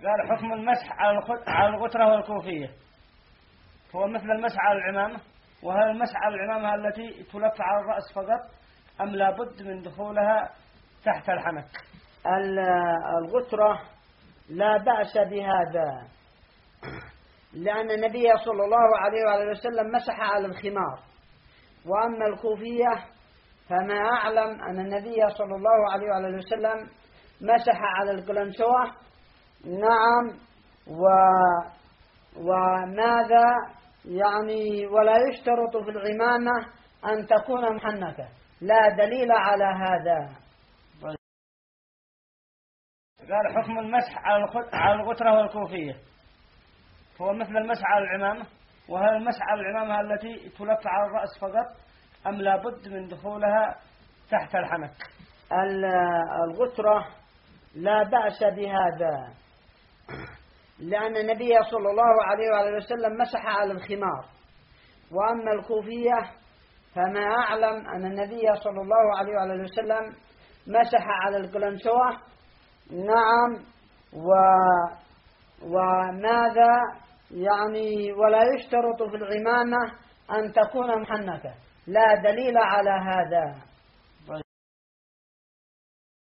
قال حكم المسح على الغترة والكوفية هو مثل المسح على العمامة، وهل المسح على العمامة التي تلف على الرأس فقط أم لابد من دخولها تحت الحنك؟ الغترة لا بأس بهذا، لأن النبي صلى الله عليه وآله وسلم مسح على الخمار. وأما الكوفية فما أعلم أن النبي صلى الله عليه وآله وسلم مسح على القلنسوة. نعم. وماذا يعني ولا يشترط في العمامة أن تكون محنكة، لا دليل على هذا. قال حكم المسح على الغترة والكوفية هو مثل المسح على العمامة، وهل المسح على العمامة التي تلف على الرأس فقط أم لابد من دخولها تحت الحنك؟ الغترة لا بأس بهذا، لأن النبي صلى الله عليه وآله وسلم مسح على الخمار. وأما الكوفية فما أعلم أن النبي صلى الله عليه وآله وسلم مسح على القلنسوة. نعم. وماذا يعني ولا يشترط في العمامة أن تكون محنكة، لا دليل على هذا.